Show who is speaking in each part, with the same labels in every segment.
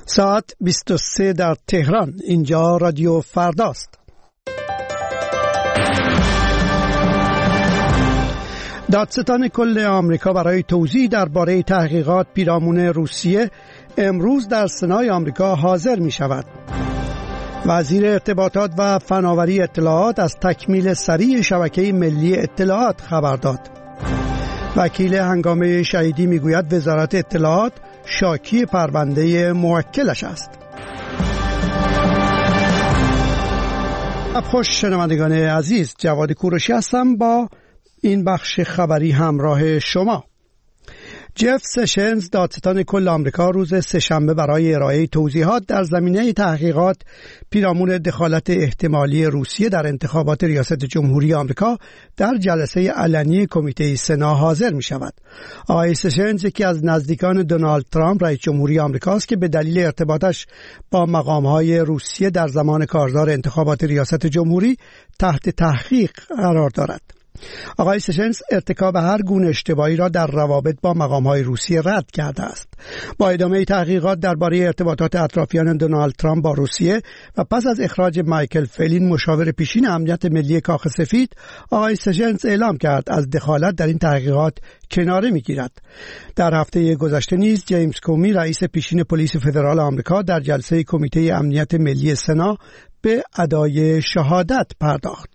Speaker 1: ساعت 23 در تهران. اینجا رادیو فرداست. دادستان کل آمریکا برای توضیح درباره تحقیقات پیرامون روسیه امروز در سنای آمریکا حاضر می شود. وزیر ارتباطات و فناوری اطلاعات از تکمیل سریع شبکه ملی اطلاعات خبر داد. وکیل هنگامه شهیدی میگوید وزارت اطلاعات شاکی پرونده موکلش است. خوش شنوندگان عزیز، جواد کوروشی هستم با این بخش خبری همراه شما. جف سشنز دادستان کل آمریکا روز سه‌شنبه برای ارائه توضیحات در زمینه تحقیقات پیرامون دخالت احتمالی روسیه در انتخابات ریاست جمهوری آمریکا در جلسه علنی کمیته سنا حاضر می شود. آقای سشنز یکی از نزدیکان دونالد ترامپ رئیس جمهوری آمریکا است که به دلیل ارتباطش با مقام‌های روسیه در زمان کارزار انتخابات ریاست جمهوری تحت تحقیق قرار دارد. آقای سشنز ارتکاب هر گونه اشتباهی را در روابط با مقام‌های روسیه رد کرده است. با ادامه تحقیقات درباره ارتباطات اطرافیان دونالد ترامپ با روسیه و پس از اخراج مایکل فلین مشاور پیشین امنیت ملی کاخ سفید، آقای سشنز اعلام کرد از دخالت در این تحقیقات کناره می‌گیرد. در هفته گذشته نیز جیمز کومی رئیس پیشین پلیس فدرال آمریکا در جلسه کمیته امنیت ملی سنا به ادای شهادت پرداخت.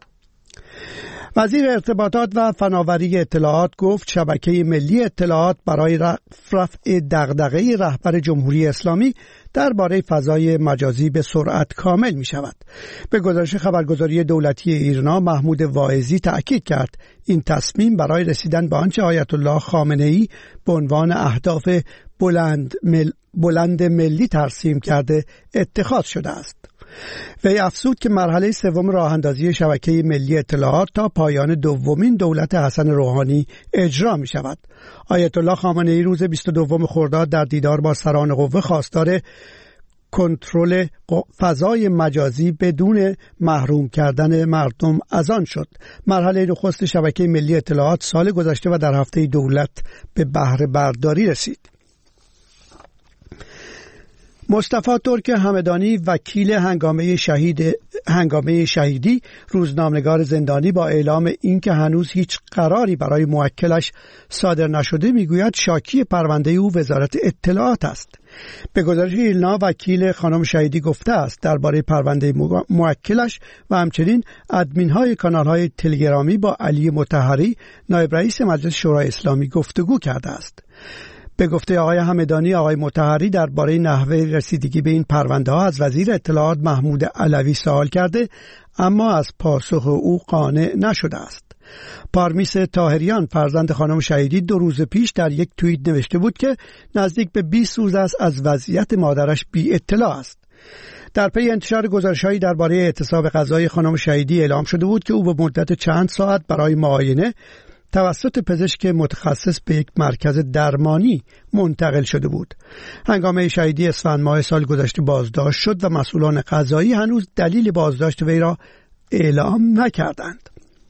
Speaker 1: وزیر ارتباطات و فناوری اطلاعات گفت شبکه ملی اطلاعات برای رفع دغدغه رهبر جمهوری اسلامی درباره فضای مجازی به سرعت کامل می شود. به گزارش خبرگزاری دولتی ایرنا محمود واعظی تأکید کرد این تصمیم برای رسیدن به آنچه آیت الله خامنه‌ای به عنوان اهداف بلند ملی ترسیم کرده اتخاذ شده است. وی افزود که مرحله سوم راه اندازی شبکه ملی اطلاعات تا پایان دومین دولت حسن روحانی اجرا می شود. آیت الله خامنه‌ای روز 22 خرداد در دیدار با سران قوه خواستار کنترل فضای مجازی بدون محروم کردن مردم از آن شد. مرحله نخست شبکه ملی اطلاعات سال گذشته و در هفته دولت به بهره برداری رسید. مصطفی ترک همدانی وکیل هنگامه شهیدی روزنامه‌نگار زندانی با اعلام اینکه هنوز هیچ قراری برای موکلش صادر نشده میگوید شاکی پرونده او وزارت اطلاعات است. به گزارش ایلنا وکیل خانم شهیدی گفته است درباره پرونده موکلش و همچنین ادمین‌های کانال‌های تلگرامی با علی مطهری نایب رئیس مجلس شورای اسلامی گفتگو کرده است. به گفته آقای همدانی، آقای مطهری درباره نحوه رسیدگی به این پرونده ها از وزیر اطلاعات محمود علوی سوال کرده اما از پاسخ او قانع نشده است. پارمیس طاهریان فرزند خانم شهیدی 2 روز پیش در یک توییت نوشته بود که نزدیک به 20 روز است از وضعیت مادرش بی اطلاع است. در پی انتشار گزارش‌هایی درباره اعتصاب غذایی خانم شهیدی اعلام شده بود که او به مدت چند ساعت برای معاینه توسط پزشک متخصص به یک مرکز درمانی منتقل شده بود. هنگامه شهیدی اسفند ماه سال گذشته بازداشت شد و مسئولان قضایی هنوز دلیل بازداشت وی را اعلام نکردند.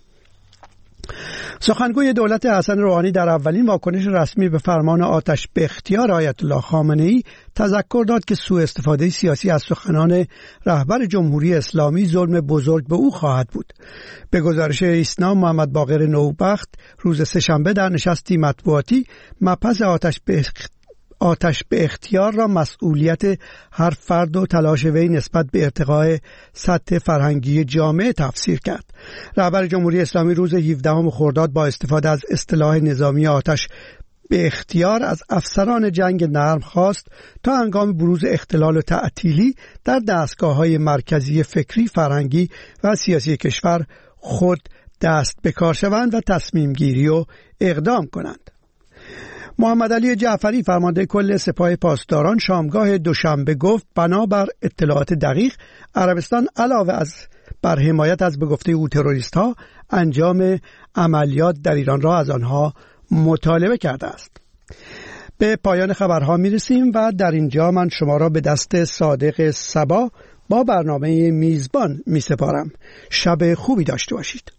Speaker 1: سخنگوی دولت حسن روحانی در اولین واکنش رسمی به فرمان آتش به اختیار آیت الله خامنه‌ای تذکر داد که سوء استفاده سیاسی از سخنان رهبر جمهوری اسلامی ظلم بزرگ به او خواهد بود. به گزارش ایسنا محمد باقر نوبخت روز سه‌شنبه در نشستی مطبوعاتی مبحث آتش به اختیار را مسئولیت هر فرد و تلاش وی نسبت به ارتقاء سطح فرهنگی جامعه تفسیر کرد. رهبر جمهوری اسلامی روز 17 خرداد با استفاده از اصطلاح نظامی آتش به اختیار از افسران جنگ نرم خواست تا هنگام بروز اختلال و تعطیلی در دستگاه‌های مرکزی فکری، فرهنگی و سیاسی کشور خود دست به کار شوند و تصمیم گیری و اقدام کنند. محمد علی جعفری فرمانده کل سپاه پاسداران شامگاه دوشنبه گفت بنابر اطلاعات دقیق عربستان علاوه بر حمایت از به گفته او تروریست‌ها انجام عملیات در ایران را از آنها مطالبه کرده است. به پایان خبرها میرسیم و در اینجا من شما را به دست صادق صبا با برنامه میزبان میسپارم. شب خوبی داشته باشید.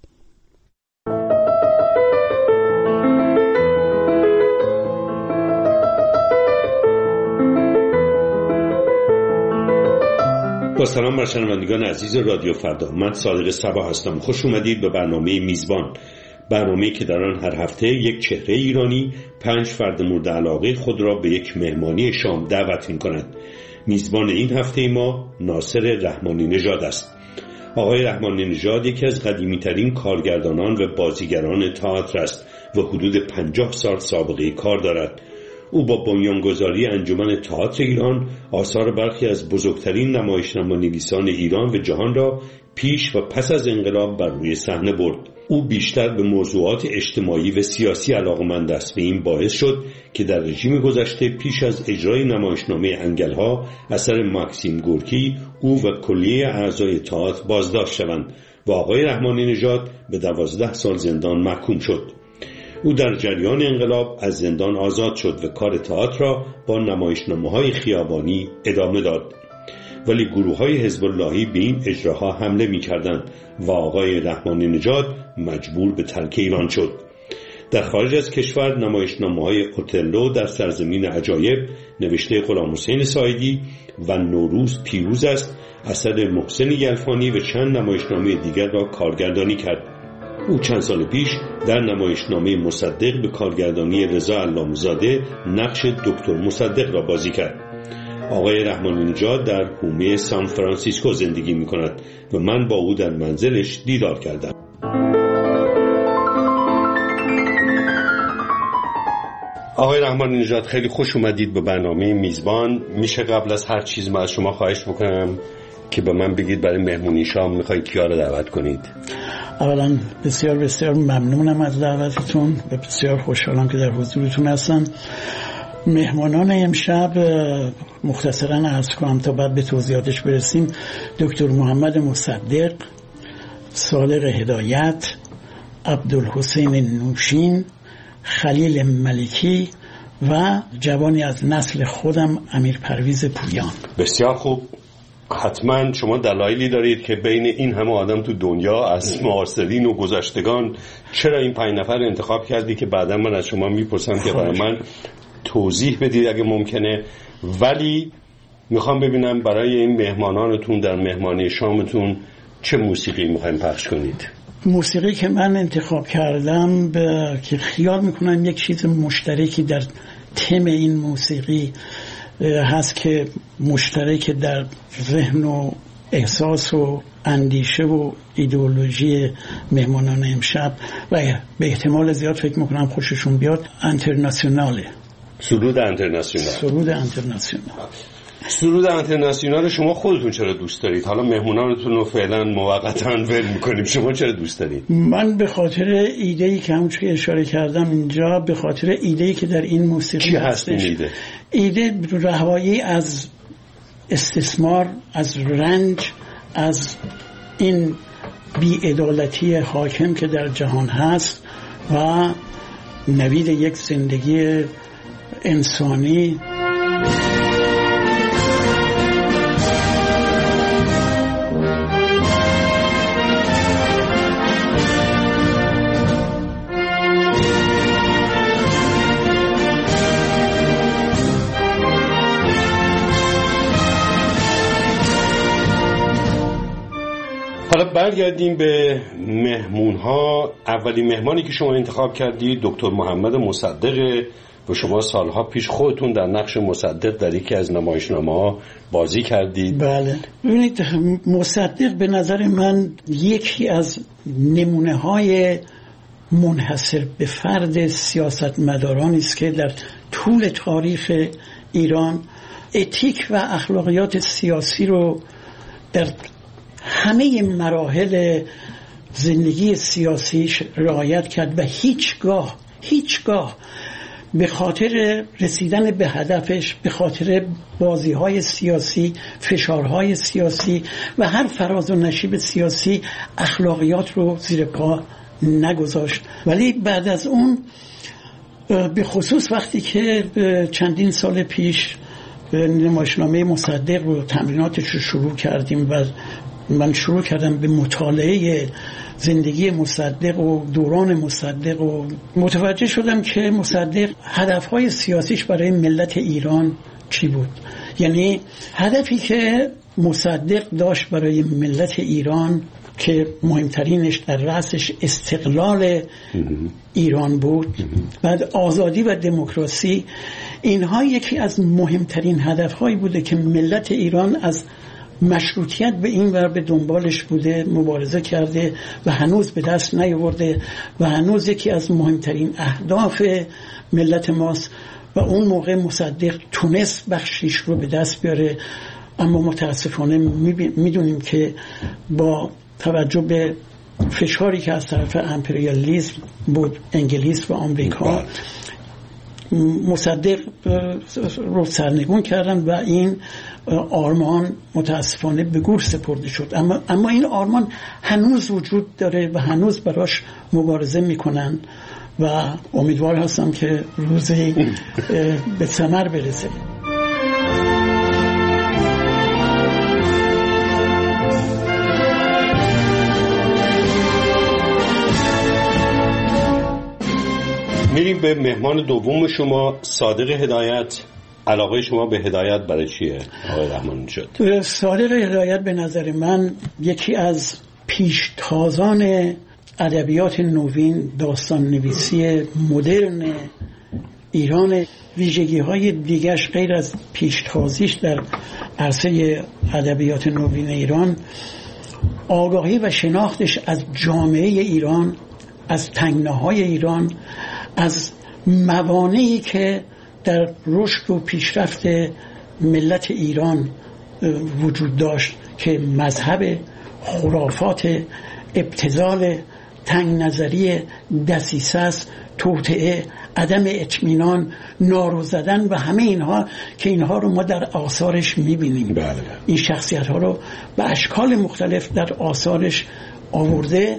Speaker 2: با سلام بر شنوندگان عزیز رادیو فردا، من صادق صبا هستم. خوش اومدید به برنامه میزبان، برنامه‌ای که در آن هر هفته یک چهره ایرانی 5 فرد مورد علاقه خود را به یک مهمانی شام دعوت می‌کند. میزبان این هفته ما ناصر رحمانی نژاد است. آقای رحمانی نژاد یکی از قدیمی‌ترین کارگردانان و بازیگران تئاتر است و حدود 50 سال سابقه کار دارد. او با بنیانگذاری انجمن تئاتر ایران آثار برخی از بزرگترین نمایشنامه‌نویسان ایران و جهان را پیش و پس از انقلاب بر روی صحنه برد. او بیشتر به موضوعات اجتماعی و سیاسی علاقه‌مند است و این باعث شد که در رژیم گذشته پیش از اجرای نمایشنامه انگل‌ها اثر ماکسیم گورکی او و کلیه اعضای تئاتر بازداشت شوند و آقای رحمانی نژاد به 12 سال زندان محکوم شد. او در جریان انقلاب از زندان آزاد شد و کار تئاتر را با نمایشنامه‌های خیابانی ادامه داد. ولی گروه‌های حزب اللهی به این اجراها حمله می‌کردند و آقای رحمانی نژاد مجبور به ترک ایران شد. در خارج از کشور نمایشنامه‌های اوتلو در سرزمین عجایب نوشته غلامحسین ساعدی و نوروز پیروز است اثر محسن یلفانی و چند نمایشنامه دیگر را کارگردانی کرد. او چند سال پیش در نمایشنامه مصدق به کارگردانی رضا علام‌زاده نقش دکتر مصدق را بازی کرد. آقای رحمانی نژاد در حومه سان فرانسیسکو زندگی می کند و من با او در منزلش دیدار کردم. آقای رحمانی نژاد، خیلی خوش اومدید به برنامه میزبان. میشه قبل از هر چیز من از شما خواهش بکنم که به من بگید برای مهمونی شام میخواید کیا رو دعوت کنید؟
Speaker 3: اولا بسیار بسیار ممنونم از دعوتتون و بسیار خوشحالم که در حضورتون هستم. مهمانان امشب مختصراً عرض کنم تا بعد به توضیحاتش برسیم: دکتر محمد مصدق، صادق هدایت، عبدالحسین نوشین، خلیل ملکی و جوانی از نسل خودم امیر پرویز پویان.
Speaker 2: بسیار خوب. حتما شما دلایلی دارید که بین این همه آدم تو دنیا از معاصرین و گذشتگان چرا این 5 نفر انتخاب کردی که بعدا من از شما میپرسم که برای من توضیح بدید اگه ممکنه. ولی میخوام ببینم برای این مهمانانتون در مهمانی شامتون چه موسیقی میخوایم پخش کنید؟
Speaker 3: موسیقی که من انتخاب کردم که خیال میکنم یک چیز مشترکی در تم این موسیقی هست که مشترک در ذهن و احساس و اندیشه و ایدئولوژی مهمانان امشب و به احتمال زیاد فکر میکنم خوششون بیاد. انترناسیوناله.
Speaker 2: سرود انترناسیونال.
Speaker 3: سرود انترناسیونال.
Speaker 2: سرود انترناسیونال شما خودتون چرا دوست دارید؟ حالا مهمونانتون رو فعلا موقتا ول میکنیم. شما چرا دوست دارید؟
Speaker 3: من به خاطر ایده‌ای که همونجوری که اشاره کردم اینجا، به خاطر ایده‌ای که در این موسیقی
Speaker 2: چی هست این
Speaker 3: ایده رهایی از استثمار، از رنج، از این بی‌عدالتی حاکم که در جهان هست و نوید یک زندگی انسانی.
Speaker 2: حالا برگردیم به مهمون ها. اولین مهمانی که شما انتخاب کردید دکتر محمد مصدق و شما سالها پیش خودتون در نقش مصدق در یکی از نمایشنامه‌ها بازی کردید.
Speaker 3: بله. ببینید، مصدق به نظر من یکی از نمونه‌های منحصر به فرد سیاستمدارانی است که در طول تاریخ ایران اتیک و اخلاقیات سیاسی رو در همه مراحل زندگی سیاسیش رعایت کرد و هیچگاه به خاطر رسیدن به هدفش، به خاطر بازی‌های سیاسی، فشارهای سیاسی و هر فراز و نشیب سیاسی اخلاقیات رو زیر پا نگذاشت. ولی بعد از اون به خصوص وقتی که چندین سال پیش نمایشنامه مصدق رو تمریناتش رو شروع کردیم و من شروع کردم به مطالعه زندگی مصدق و دوران مصدق و متوجه شدم که مصدق هدفهای سیاسیش برای ملت ایران چی بود. یعنی هدفی که مصدق داشت برای ملت ایران که مهمترینش در رأسش استقلال ایران بود، بعد آزادی و دموکراسی، اینها یکی از مهمترین هدفهایی بوده که ملت ایران از مشروطیت به این ور به دنبالش بوده، مبارزه کرده و هنوز به دست نیاورده و هنوز یکی از مهمترین اهداف ملت ماست و اون موقع مصدق تونست بخشیش رو به دست بیاره. اما متاسفانه میدونیم که با توجه به فشاری که از طرف امپریالیسم بود، انگلیس و آمریکا، مصدق رو سرنگون کردن و این آرمان متاسفانه به گور سپرده شد. اما این آرمان هنوز وجود داره و هنوز براش مبارزه میکنن و امیدوار هستم که روزی به ثمر برسه.
Speaker 2: میریم به مهمان دوم شما، صادق هدایت. علاقه شما به هدایت برای چیه آقای رحمانی شد؟
Speaker 3: صادق هدایت به نظر من یکی از پیشتازان ادبیات نوین، داستان نویسی مدرن ایران. ویژگی های دیگرش غیر از پیشتازیش در عرصه ادبیات نوین ایران، آگاهی و شناختش از جامعه ایران، از تنگناهای ایران، از موانعی که در رشد و پیشرفت ملت ایران وجود داشت که مذهب، خرافات، ابتذال، تنگ نظری، دسیسه است، توطئه، عدم اطمینان، نارو زدن و همه اینها که اینها رو ما در آثارش میبینیم.
Speaker 2: بله.
Speaker 3: این شخصیت ها رو به اشکال مختلف در آثارش آورده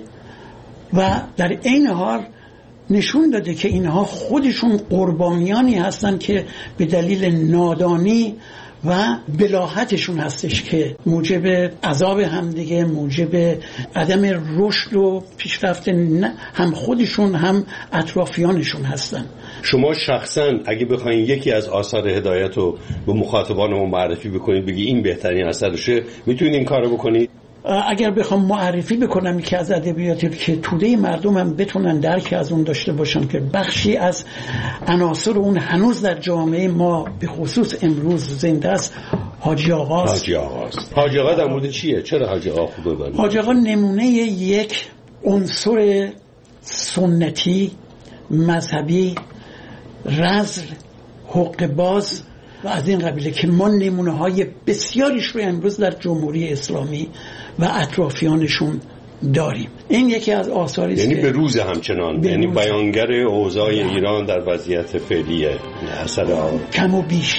Speaker 3: و در این حال نشون داده که اینها خودشون قربانیانی هستن که به دلیل نادانی و بلاهتشون هستش که موجب عذاب همدیگه، موجب عدم رشد و پیشرفت هم خودشون هم اطرافیانشون هستن.
Speaker 2: شما شخصا اگه بخواید یکی از آثار هدایت رو به مخاطبان معرفی بکنید، بگی این بهترین اثرشه، میتونید این کارو بکنید؟
Speaker 3: اگر بخوام معرفی بکنم که از ادبیاتی که توده مردم هم بتونن درک از اون داشته باشن که بخشی از عناصر اون هنوز در جامعه ما به خصوص امروز زنده است، حاجی آقاست.
Speaker 2: حاجی آقا در مورد چیه؟ چرا حاجی آقا خوبه بله؟
Speaker 3: حاجی آقا نمونه یک عنصر سنتی، مذهبی، رذل، حقه‌باز و از این قبیله که ما نمونه های بسیاریش رو امروز در جمهوری اسلامی و اطرافیانشون داریم. این یکی از آثاری است،
Speaker 2: یعنی به روز همچنان، یعنی بیانگر اوضاع ایران در وضعیت فعلی اثر
Speaker 3: کم و بیش.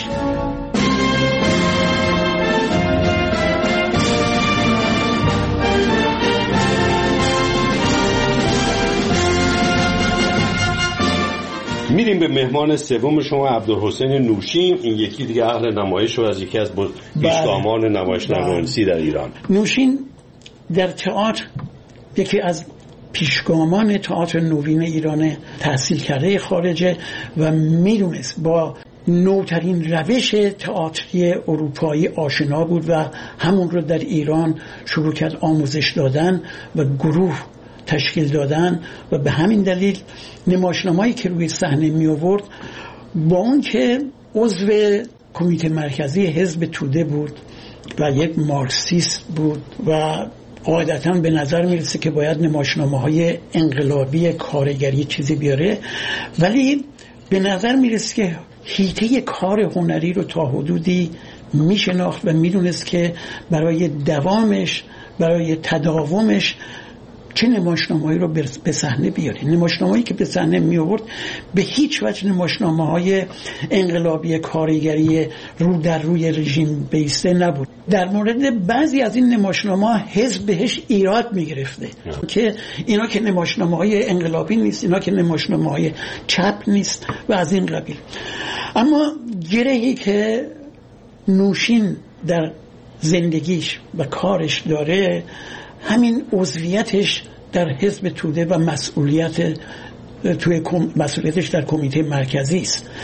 Speaker 2: میریم به مهمان سوم شما، عبدالحسین نوشین. این یکی دیگه اهل نمایش و از یکی از پیشگامان نمایش نویسی در ایران.
Speaker 3: نوشین در تئاتر یکی از پیشگامان تئاتر نوین ایران، تحصیل کرده خارجه و میدونست با نوترین روش تئاتری اروپایی آشنا بود و همون رو در ایران شروع کرد آموزش دادن و گروه تشکیل دادن و به همین دلیل نمایشنامه‌ای که روی صحنه می آورد، با اون که عضو کمیته مرکزی حزب توده بود و یک مارکسیست بود و قاعدتاً به نظر میرسه که باید نمایشنامه‌های انقلابی کارگری چیزی بیاره، ولی به نظر میرسه که حیطه کار هنری رو تا حدودی میشناخت و میدونست که برای دوامش، برای تداومش چه نمایشنامه‌ای رو به صحنه بیاره. نمایشنامه‌ای که به صحنه می آورد به هیچ وجه نمایشنامه‌های انقلابی کارگری رو در روی رژیم بیسته نبود. در مورد بعضی از این نمایشنامه‌ها حزب بهش ایراد می‌گرفته که اینا که نمایشنامه‌های انقلابی نیست، اینا که نمایشنامه‌های چپ نیست و از این قبیل. اما گرهی که نوشین در زندگیش و کارش داره همین عضویتش در حزب توده و مسئولیتش در کمیته مرکزی است.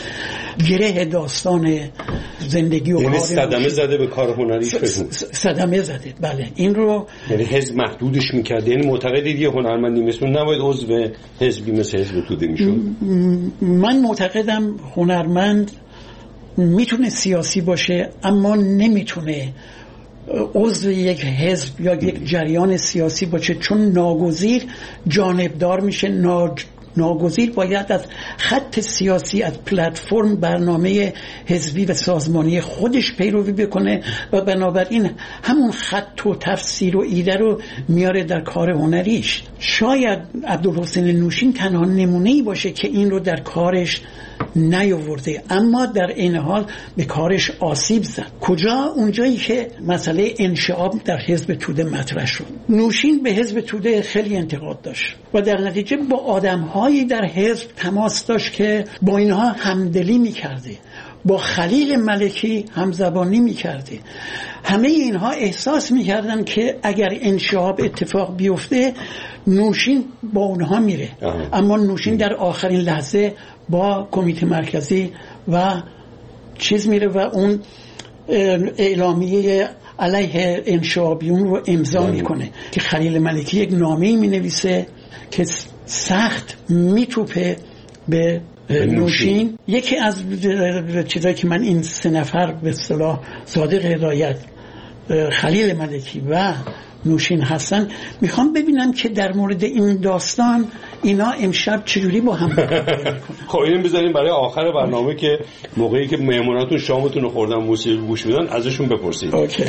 Speaker 3: گره داستان زندگی و
Speaker 2: یعنی صدمه زده به کار هنریش.
Speaker 3: صدمه زده، بله. این رو
Speaker 2: یعنی حزب محدودش میکرد. یعنی معتقدید یه هنرمندی مثل اون نباید عضو حزبی مثل حزب توده میشد؟
Speaker 3: من معتقدم هنرمند میتونه سیاسی باشه اما نمیتونه عضو یک حزب یا یک جریان سیاسی باشه، چون ناگزیر جانبدار میشه. ناگزیر باید از خط سیاسی، از پلتفرم برنامه حزبی و سازمانی خودش پیروی بکنه و بنابراین همون خط و تفسیر و ایده رو میاره در کار هنریش. شاید عبدالحسین نوشین تنها نمونه‌ای باشه که این رو در کارش نیاورده، اما در این حال به کارش آسیب زد. کجا؟ اونجایی که مسئله انشعاب در حزب توده مطرح شد. نوشین به حزب توده خیلی انتقاد داشت و در نتیجه با آدم‌هایی در حزب تماس داشت که با اینها همدلی می‌کرده، با خلیل ملکی همزبانی می‌کرده. همه اینها احساس می‌کردن که اگر انشعاب اتفاق بیفته نوشین با اونها میره. اما نوشین در آخرین لحظه با کمیته مرکزی و چیز میره و اون اعلامیه علیه انشعابیون رو امضا میکنه که خلیل ملکی یک نامه‌ای مینویسه که سخت میتوپه به نوشین. یکی از چیزایی که من این 3 نفر به اصطلاح صادق هدایت، خلیل ملکی و نوشین هستن، میخوام ببینم که در مورد این داستان اینا امشب چجوری با هم میکنن.
Speaker 2: خب اینو بذاریم برای آخر برنامه که موقعی که مهموناتون شامتون رو خوردن موسیقی گوش میدن ازشون بپرسید.
Speaker 3: اوکی.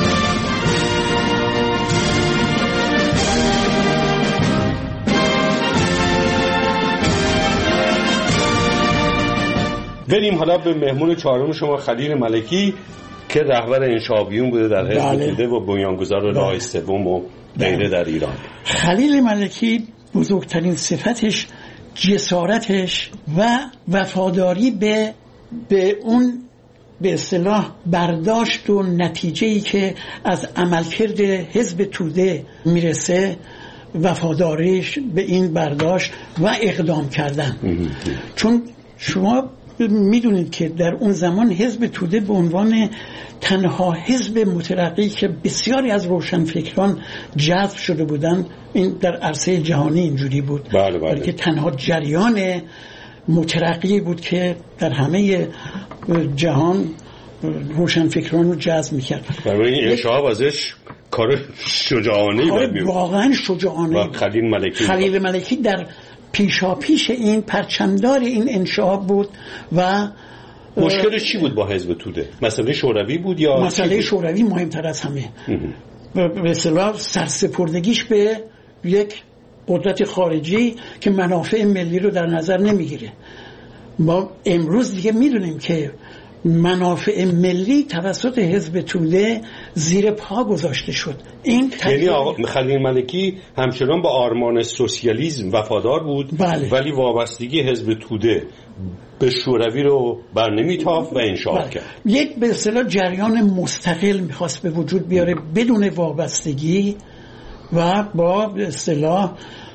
Speaker 2: بریم حالا به مهمون چهارم شما، خلیل ملکی که رهبر انشعابیون بوده در حزب توده و بنیانگذار راه سوم و غیره در ایران.
Speaker 3: خلیل ملکی بزرگترین صفتش جسارتش و وفاداری به اون به اصطلاح برداشت و نتیجه‌ای که از عملکرد حزب توده میرسه، وفاداریش به این برداشت و اقدام کردن. چون شما میدونید که در اون زمان حزب توده به عنوان تنها حزب مترقی که بسیاری از روشنفکران جذب شده بودند، این در عرصه جهانی اینجوری بود، بلکه تنها جریان مترقی بود که در همه جهان روشنفکران رو جذب میکرد.
Speaker 2: برای این انشعاب ازش کار شجاعانه‌ای بود،
Speaker 3: واقعا شجاعانه. خلیل ملکی در پیشاپیش این پرچمدار این انشعاب بود. و
Speaker 2: مشکلش چی بود با حزب توده؟ مسئله شوروی بود یا
Speaker 3: مسئله شوروی مهمتر از همه؟ به اصطلاح سرسپردگیش به یک قدرت خارجی که منافع ملی رو در نظر نمیگیره. ما امروز دیگه میدونیم که منافع ملی توسط حزب توده زیر پا گذاشته شد. این
Speaker 2: یعنی خلیل ملکی همچنان با آرمان سوسیالیسم وفادار بود،
Speaker 3: بله.
Speaker 2: ولی وابستگی حزب توده به شوروی رو بر نمیتافت و انشعاب کرد.
Speaker 3: یک به اصطلاح جریان مستقل میخواست به وجود بیاره بدون وابستگی و با به اصطلاح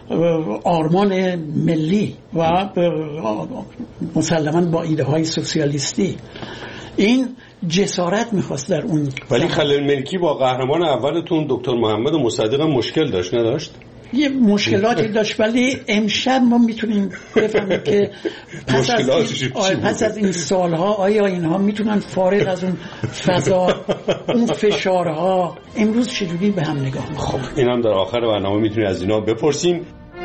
Speaker 3: آرمان ملی و مسلماً با ایده های سوسیالیستی. این جسارت میخواست در اون.
Speaker 2: ولی خلیل ملکی با قهرمان اولتون دکتر محمد مصدق مشکل داشت نداشت؟
Speaker 3: یه مشکلاتی داشت، ولی امشب ما میتونیم بفهمیم که پس از این سالها آیا اینها میتونن فارغ از اون فضا، اون فشارها، امروز چجوری به هم نگاه میکنن.
Speaker 2: خب این هم در آخر برنامه میتونیم از اینا بپرسیم.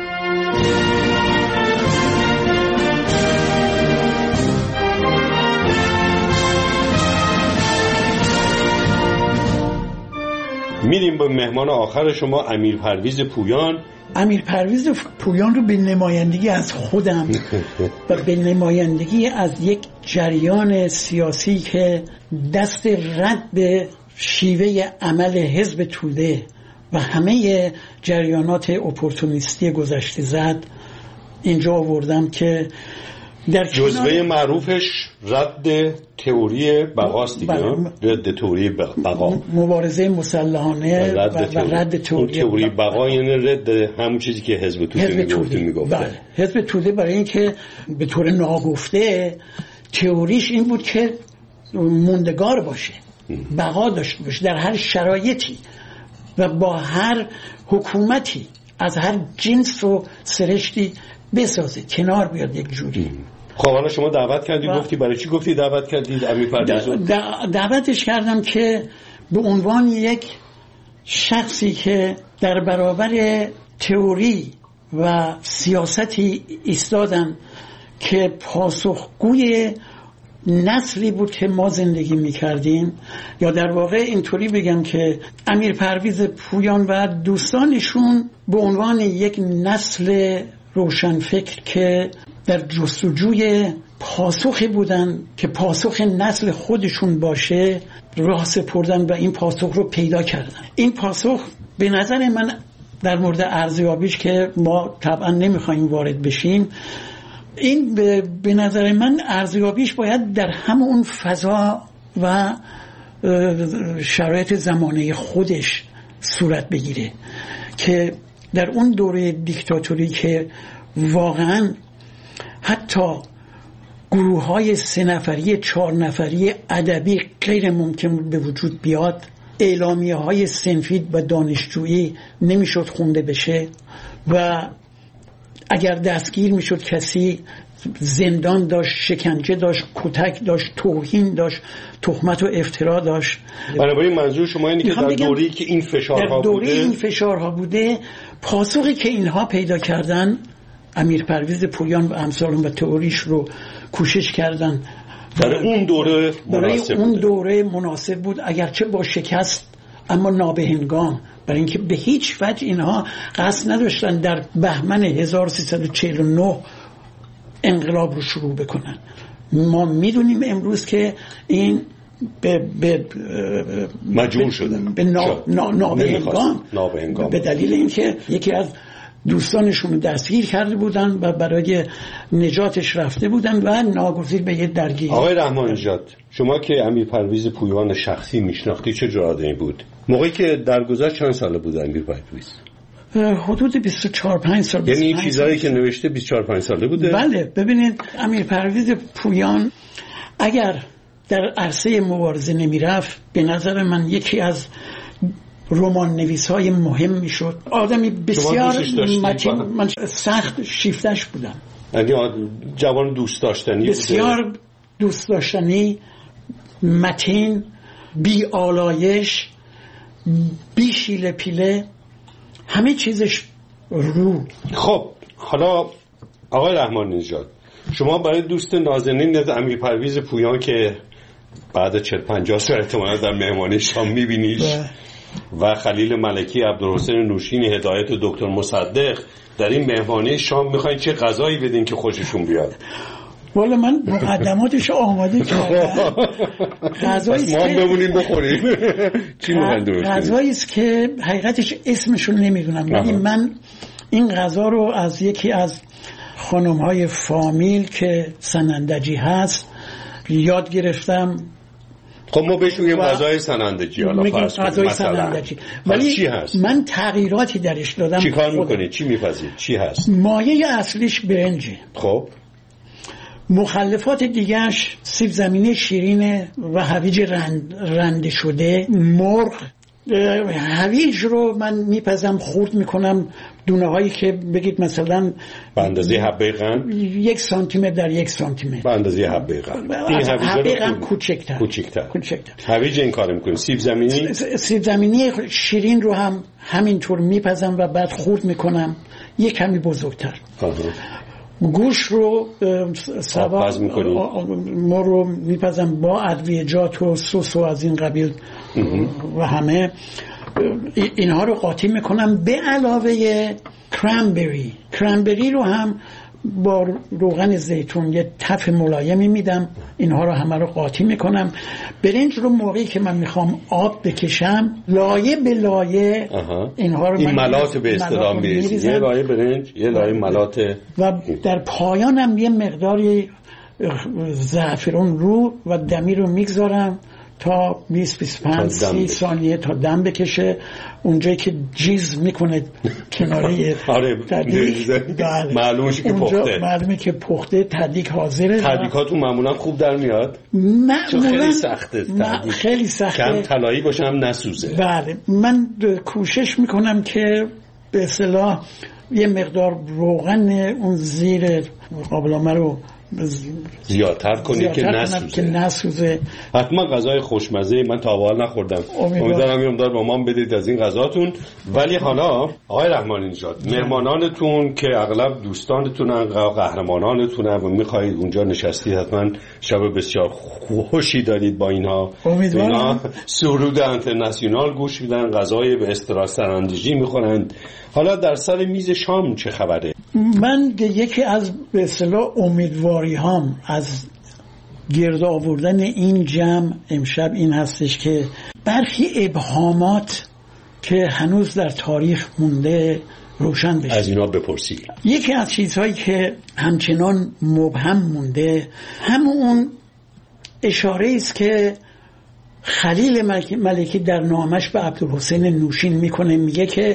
Speaker 2: میریم به مهمان آخر شما، امیر پرویز پویان.
Speaker 3: امیر پرویز پویان رو به نمایندگی از خودم و به نمایندگی از یک جریان سیاسی که دست رد به شیوه عمل حزب توده و همه جریانات اپورتونیستی گذشته زد اینجا آوردم که در
Speaker 2: جزوه معروفش رد تئوری بقاست دیگه. رد تئوری بقا،
Speaker 3: مبارزه مسلحانه و رد
Speaker 2: تئوری بقا، یعنی رد همون چیزی که حزب توده میگفت.
Speaker 3: بله. حزب توده برای اینکه به طور ناگفته تئوریش این بود که موندگار باشه، بقا داشته باشه در هر شرایطی و با هر حکومتی از هر جنس و سرشتی بسازه، کنار بیاد یک جوری.
Speaker 2: خب حالا شما دعوت کردی، گفتی برای چی گفتی دعوت کردید امیر پرویز؟
Speaker 3: دعوتش کردم که به عنوان یک شخصی که در برابر تئوری و سیاستی ایستادن که پاسخگوی نسلی بود که ما زندگی میکردیم، یا در واقع اینطوری بگم که امیر پرویز پویان و دوستانشون به عنوان یک نسل روشنفکر که در جستجوی پاسخی بودن که پاسخ نسل خودشون باشه راه سپردن و این پاسخ رو پیدا کردن. این پاسخ به نظر من در مورد ارزیابیش که ما طبعا نمیخوایم وارد بشیم، این به نظر من ارزیابیش باید در همون فضا و شرایط زمانه خودش صورت بگیره که در اون دوره دیکتاتوری که واقعا حتی گروه‌های 3 نفری 4 نفری ادبی غیر ممکن به وجود بیاد، اعلامیه‌های صنفی و دانشجویی نمیشد خونده بشه و اگر دستگیر میشد کسی زندان داشت، شکنجه داشت، کتک داشت، توهین داشت، تهمت و افترا داشت.
Speaker 2: بنابراین منظور شما اینه که در دوره‌ای که این
Speaker 3: فشارها بوده پاسخی که اینها پیدا کردن، امیر پرویز پویان و امثالون و تئوریش رو کوشش کردن
Speaker 2: برای اون دوره
Speaker 3: مناسب بود، اگرچه با شکست اما نابهنگام، برای اینکه به هیچ وجه اینها قصد نداشتن در بهمن 1349 انقلاب رو شروع بکنن. ما میدونیم امروز که این
Speaker 2: مجبور شدن
Speaker 3: به نابهنگام به دلیل اینکه یکی از دوستانشون دستگیر کرده بودن و برای نجاتش رفته بودن و ناگزیر به یه درگیری.
Speaker 2: آقای رحمان نژاد، شما که امیر پرویز پویان شخصی میشناختی چه جور آدمی بود؟ موقعی که درگذشت چند ساله بود امیر پرویز؟
Speaker 3: حدود 24-25 سال.
Speaker 2: یعنی این چیزایی که نوشته 24-25 ساله بوده؟
Speaker 3: بله. ببینید امیر پرویز پویان اگر در عرصه مبارزه نمیرفت به نظر من یکی از رمان نویس‌های مهم میشد. آدمی بسیار من سخت شیفتش بودم،
Speaker 2: یعنی جوان دوست داشتنی،
Speaker 3: بسیار دوست داشتنی، متین، بی آلایش، بی شیله پیله، همه چیزش رو.
Speaker 2: خب حالا آقای رحمان نژاد، شما برای دوست نازنین از امیر پرویز پویان که بعد 40-50 سال احتمالاً در مهمانی شام میبینیش و خلیل ملکی، عبدالحسین نوشین، هدایت و دکتر مصدق در این مهمانی شام میخواین چه غذایی بدین که خوششون بیاد؟
Speaker 3: والا من مقدماتش آماده کردم. غذایی است
Speaker 2: ما بمونیم بخوریم. چی میخواین درست کنید؟
Speaker 3: غذایی است که حقیقتش اسمشون نمیدونم، ولی من این غذا رو از یکی از خانم‌های فامیل که سنندجی هست یاد گرفتم.
Speaker 2: خب ما بهش میگیم غذای سنندجی، حالا فرض کنید
Speaker 3: سنندجی، ولی
Speaker 2: چی هست؟
Speaker 3: من تغییراتی درش دادم.
Speaker 2: چی کار میکنید؟ چی میپذید؟ چی هست؟
Speaker 3: مایه اصلیش برنجه.
Speaker 2: خب
Speaker 3: مخلفات دیگهش سیب زمینی شیرین و هویج رنده شده، مرغ. هویج رو من میپزم، خورد میکنم، دونه هایی که بگید مثلا
Speaker 2: به اندازه حبه قند
Speaker 3: 1 سانتی متر در 1 سانتی متر،
Speaker 2: به اندازه حبه قند.
Speaker 3: این حبه قند کوچکتر.
Speaker 2: هویج این کار میکنه. سیب زمینی
Speaker 3: شیرین رو هم همینطور میپزم و بعد خورد میکنم، یک کمی بزرگتر. گوش رو ما رو میپزم با ادویجات و سس و از این قبیل و همه اینها رو قاطی میکنم، به علاوه کرنبری رو هم با روغن زیتون یه تف ملایمی میدم، اینها رو همه رو قاطی میکنم. برنج رو موقعی که من میخوام آب بکشم لایه به لایه اینها رو
Speaker 2: این ملات به اصطلاح میریزم، یه لایه برنج، یه لایه ملات،
Speaker 3: و در پایانم یه مقداری زعفران رو و دمی رو میگذارم تا 20-25 30 ثانیه تا دم بکشه. اونجایی که جیز میکنه کناره تدیک
Speaker 2: معلومه که پخته،
Speaker 3: معلومه که پخته، تدیک حاضره.
Speaker 2: تدیکاتون معمولا خوب در میاد؟ خیلی سخته تدیک،
Speaker 3: خیلی سخته،
Speaker 2: کم طلایی باشه هم نسوزه.
Speaker 3: بله من کوشش میکنم که به اصطلاح یه مقدار روغن اون زیر قابلمه رو
Speaker 2: زیادتر کنید که
Speaker 3: نسوزه.
Speaker 2: حتما غذای خوشمزه من تا حالا نخوردم، امیدوارم یه مقدار با ما بدید از این غذاتون. ولی حالا آقای رحمانی نژاد، مهمانانتون که اغلب دوستانتونن، قهرمانانتونن و میخواهید اونجا نشستید، حتما شب بسیار خوشی دارید با اینها.
Speaker 3: امیدوارم.
Speaker 2: سرود انترناسیونال گوش میدن، غذای به اصطلاح سرندیجی میخورند. حالا در سر میز شام چه خبره؟
Speaker 3: من یکی از به اصطلاح امیدواری هام از گرد آوردن این جمع امشب این هستش که برخی ابهامات که هنوز در تاریخ مونده روشن بشه.
Speaker 2: از اینا بپرسید.
Speaker 3: یکی از چیزهایی که همچنان مبهم مونده همون اشاره است که خلیل ملکی در نامش به عبدالحسین نوشین میکنه، میگه که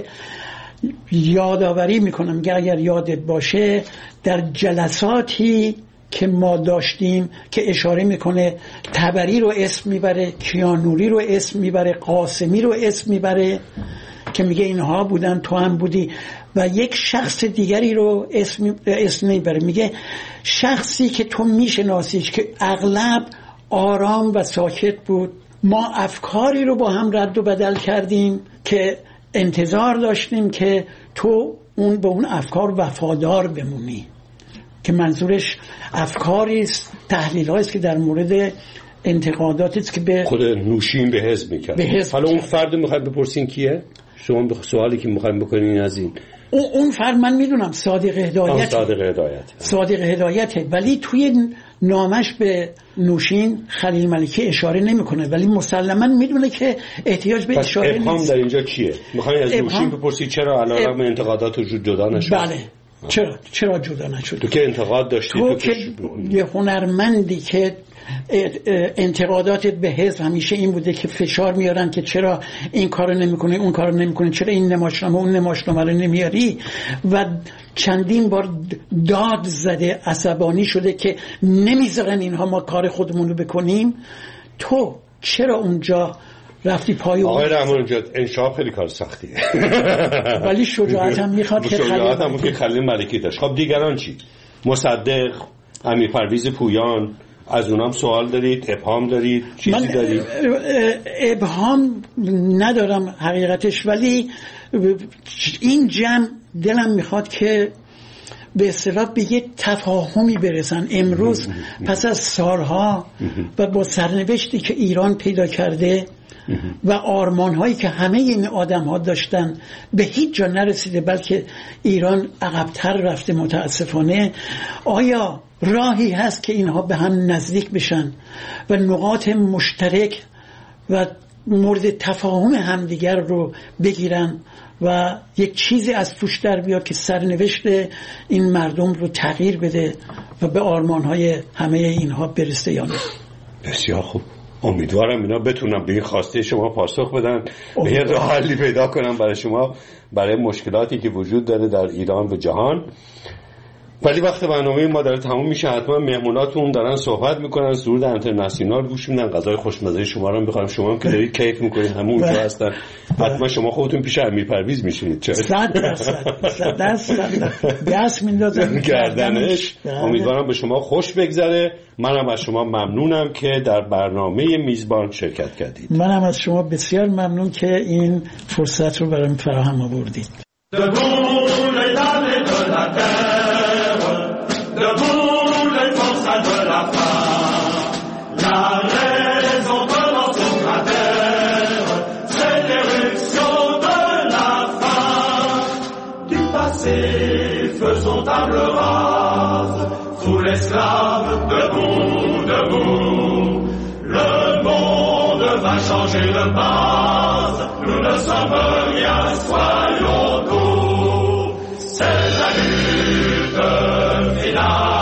Speaker 3: یادآوری میکنم که اگر یادت باشه در جلساتی که ما داشتیم که اشاره میکنه طبری رو اسم میبره، کیانوری رو اسم میبره، قاسمی رو اسم میبره که میگه اینها بودن، تو هم بودی، و یک شخص دیگری رو اسم نمیبره، میگه شخصی که تو میشناسیش که اغلب آرام و ساکت بود، ما افکاری رو با هم رد و بدل کردیم که انتظار داشتیم که تو به اون افکار وفادار بمونی، که منظورش افکاری است، تحلیل‌هایی است که در مورد انتقاداتی است که به
Speaker 2: خود نوشین به حزب می‌کرد. حالا اون فرد می‌خواید بپرسین کیه؟ شما به سوالی که می‌خواید بکنین از این
Speaker 3: اون فرد من میدونم صادق هدایته، ولی توی نامش به نوشین خلیل ملکی اشاره نمیکنه، ولی مسلما میدونه که احتیاج به اشاره نیست.
Speaker 2: ابهام در اینجا چیه؟ میخواین از نوشین بپرسید چرا علیرغم انتقادات جدا نشد؟
Speaker 3: بله، چرا جدا نشد؟
Speaker 2: تو که انتقاد داشتی،
Speaker 3: تو که یه هنرمندی که انتقادات به حزب همیشه این بوده که فشار میارن که چرا این کارو نمیکنه، اون کارو نمیکنه، چرا این نمایشنامه اون نمایشنامه رو نمیاری، و چندین بار داد زده، عصبانی شده که نمیذارن اینها ما کار خودمون رو بکنیم. تو چرا اونجا رفتی پای
Speaker 2: آقای رحمانی نژاد؟ انشاء خیلی کار سختیه
Speaker 3: ولی شجاعت هم میخواد که
Speaker 2: خلیل ملکی داشت. خب دیگران چی؟ مصدق، امیر پرویز پویان، از اونام سوال دارید؟ ابهام دارید؟ چیزی دارید؟
Speaker 3: ابهام ندارم حقیقتش، ولی این جمع دلم میخواد که به اصطلاح به یه تفاهمی برسن امروز پس از سالها و با سرنوشتی که ایران پیدا کرده و آرمان‌هایی که همه این آدم‌ها داشتن به هیچ جا نرسیده، بلکه ایران عقب‌تر رفته متاسفانه. آیا راهی هست که اینها به هم نزدیک بشن و نقاط مشترک و مورد تفاهم همدیگر رو بگیرن و یک چیزی از توش در بیاد که سرنوشت این مردم رو تغییر بده و به آرمان‌های همه اینها برسه یا نه؟
Speaker 2: بسیار خوب. امیدوارم اینا بتونم به این خواسته شما پاسخ بدن، به یه راه حلی پیدا کنم برای شما، برای مشکلاتی که وجود داره در ایران و جهان. ولی وقت برنامه ما داره تموم میشه، حتما مهموناتون دارن صحبت میکنن، سرود انترناسیونال گوش میدن، غذای خوشمزه شما رو میخوام، شما هم که دارید کیف میکنید همون اونجا هستن، حتما شما خودتون پیش امیر پرویز میشینید.
Speaker 3: 100% دست میندازن
Speaker 2: گردنش. امیدوارم به شما خوش بگذره. منم از شما ممنونم که در برنامه میزبان شرکت کردید.
Speaker 3: منم از شما بسیار ممنون که این فرصت رو برام فراهم آوردید.
Speaker 4: Faisons table rase, sous l'esclave, debout, debout. Le monde va changer de base, nous ne sommes rien, soyons doux. C'est la lutte finale.